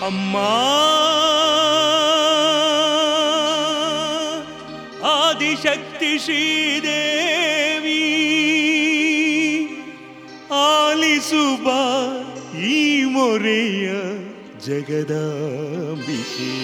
ಅಮ್ಮ ಆದಿಶಕ್ತಿ ಶ್ರೀದೇವಿ ಆಲಿಸುವ ಈ ಮೊರೆಯ ಜಗದಾಂಬಿಕೆ.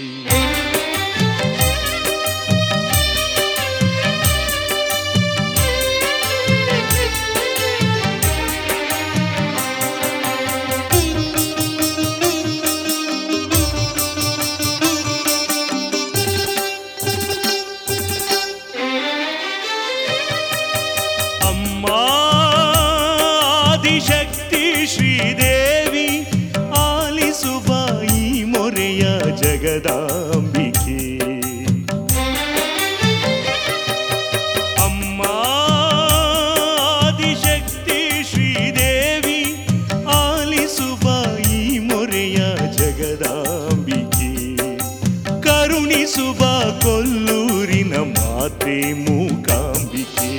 ಆದಿಶಕ್ತಿ ಶ್ರೀದೇವಿ ಆಲಿಸುವ ಈ ಮೊರೆಯ ಜಗದಾಂಬಿಕೆ. ಅಮ್ಮ ಆದಿಶಕ್ತಿ ಶ್ರೀದೇವಿ ಆಲಿಸುವ ಈ ಮೊರೆಯ ಜಗದಾಂಬಿಕೆ. ಕರುಣಿಸುವ ಕೊಲ್ಲೂರಿನ ಮಾತೆ ಮೂಕಾಂಬಿಕೆ.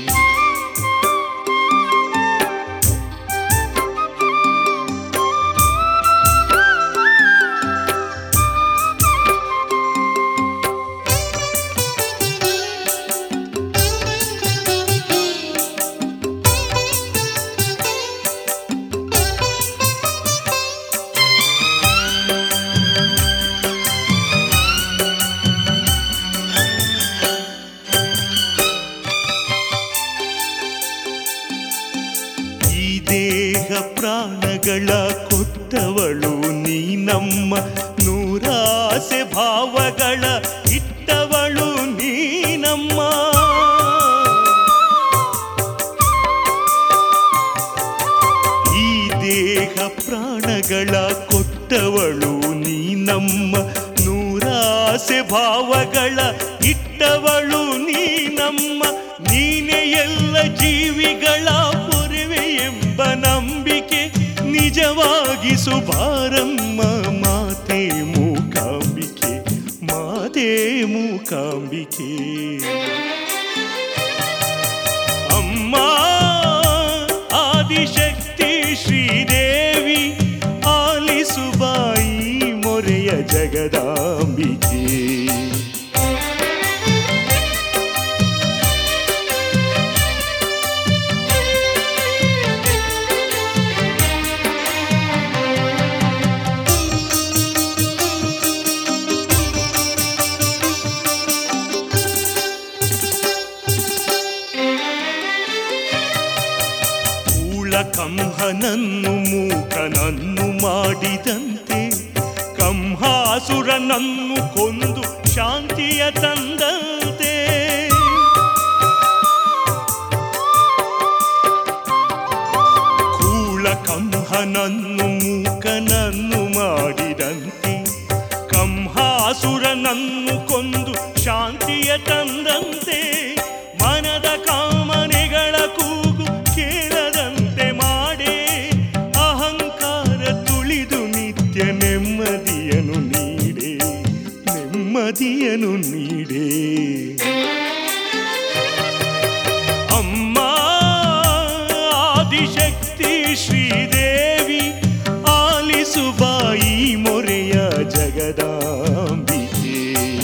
ದೇಹ ಪ್ರಾಣಗಳ ಕೊಟ್ಟವಳು ನೀನಮ್ಮ, ನೂರಾಸೆ ಭಾವಗಳ ಇಟ್ಟವಳು ನೀನಮ್ಮ. ಈ ದೇಹ ಪ್ರಾಣಗಳ ಕೊಟ್ಟವಳು ನೀನಮ್ಮ, ನೂರಾಸೆ ಭಾವಗಳ ಇಟ್ಟವಳು ನೀನಮ್ಮ. ನೀನೆ ಎಲ್ಲ ಜೀವಿಗಳ ಎಂಬ ನಂಬಿಕೆ ನಿಜವಾಗಿಸು ಬಾರಮ್ಮ ಮಾತೆ ಮೂಕಾಂಬಿಕೆ, ಮಾತೆ ಮೂಕಾಂಬಿಕೆ. ಅಮ್ಮ ಆದಿಶಕ್ತಿ ಶ್ರೀದೇವಿ ಆಲಿಸುವ ಈ ಮೊರೆಯ ಜಗದಾಂಬಿಕೆ. ಕಂಹನನ್ನು ಮೂಕನನ್ನು ಮಾಡಿದಂತೆ, ಕಂಹಾಸುರನನ್ನು ಕೊಂದು ಶಾಂತಿಯ ತಂದಂತೆ. ಕೂಳ ಕಂಹನನ್ನು ಮೂಕನನ್ನು ಮಾಡಿದಂತೆ, ಕಂಹಾಸುರನನ್ನು ಕೊಂದು ಶಾಂತಿಯ ತಂದಂತೆ. ಮನದ ಕಾಮನೆಗಳ ಕೂಗು ಕೇಳದಂತೆ ಮಾಡೇ, ಅಹಂಕಾರ ತುಳಿದು ನಿತ್ಯ ನೆಮ್ಮದಿಯನ್ನು ನೀಡೇ, ನೆಮ್ಮದಿಯನ್ನು ನೀಡೇ. ಅಮ್ಮ ಆದಿಶಕ್ತಿ ಶ್ರೀದೇವಿ ಆಲಿಸುವ ಈ ಮೊರೆಯ ಜಗದಾಂಬಿಕೆ.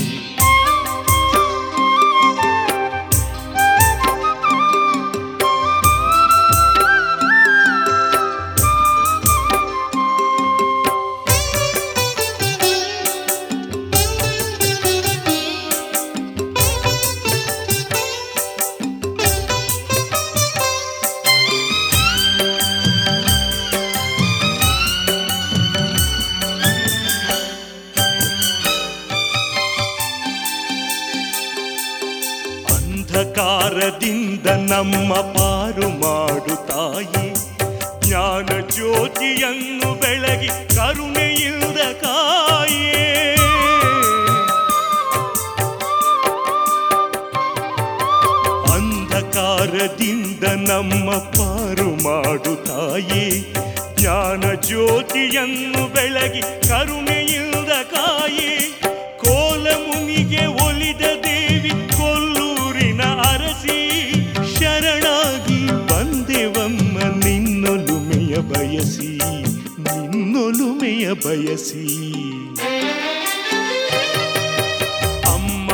ಅಂಧಕಾರದಿಂದ ನಮ್ಮ ಪಾರು ಮಾಡು ತಾಯಿ, ಜ್ಞಾನ ಜ್ಯೋತಿಯನ್ನು ಬೆಳಗಿ ಕರುಣೆಯಿಂದ ಕಾಯೇ. ಅಂಧಕಾರದಿಂದ ನಮ್ಮ ಪಾರು ಮಾಡು ತಾಯಿ, ಜ್ಞಾನ ಜ್ಯೋತಿಯನ್ನು ಬೆಳಗಿ ಕರುಣೆಯಿಂದ ಕಾಯೇ. ಕೋಲ ಮುನಿಗೆ ಒಲಿದ ದೇವಿ ಕೊಲ್ಲೂರಿನ ಅರಸಿ, ಶರಣಾಗಿ ಬಂದೆವಮ್ಮ ನಿನ್ನೊಲುಮೆಯ ಬಯಸಿ, ನಿನ್ನೊಲುಮೆಯ ಬಯಸಿ ಅಮ್ಮ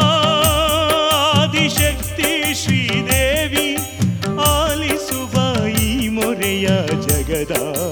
ಆದಿಶಕ್ತಿ ಶ್ರೀದೇವಿ ಆಲಿಸುವ ಈ ಮೊರೆಯ ಜಗದ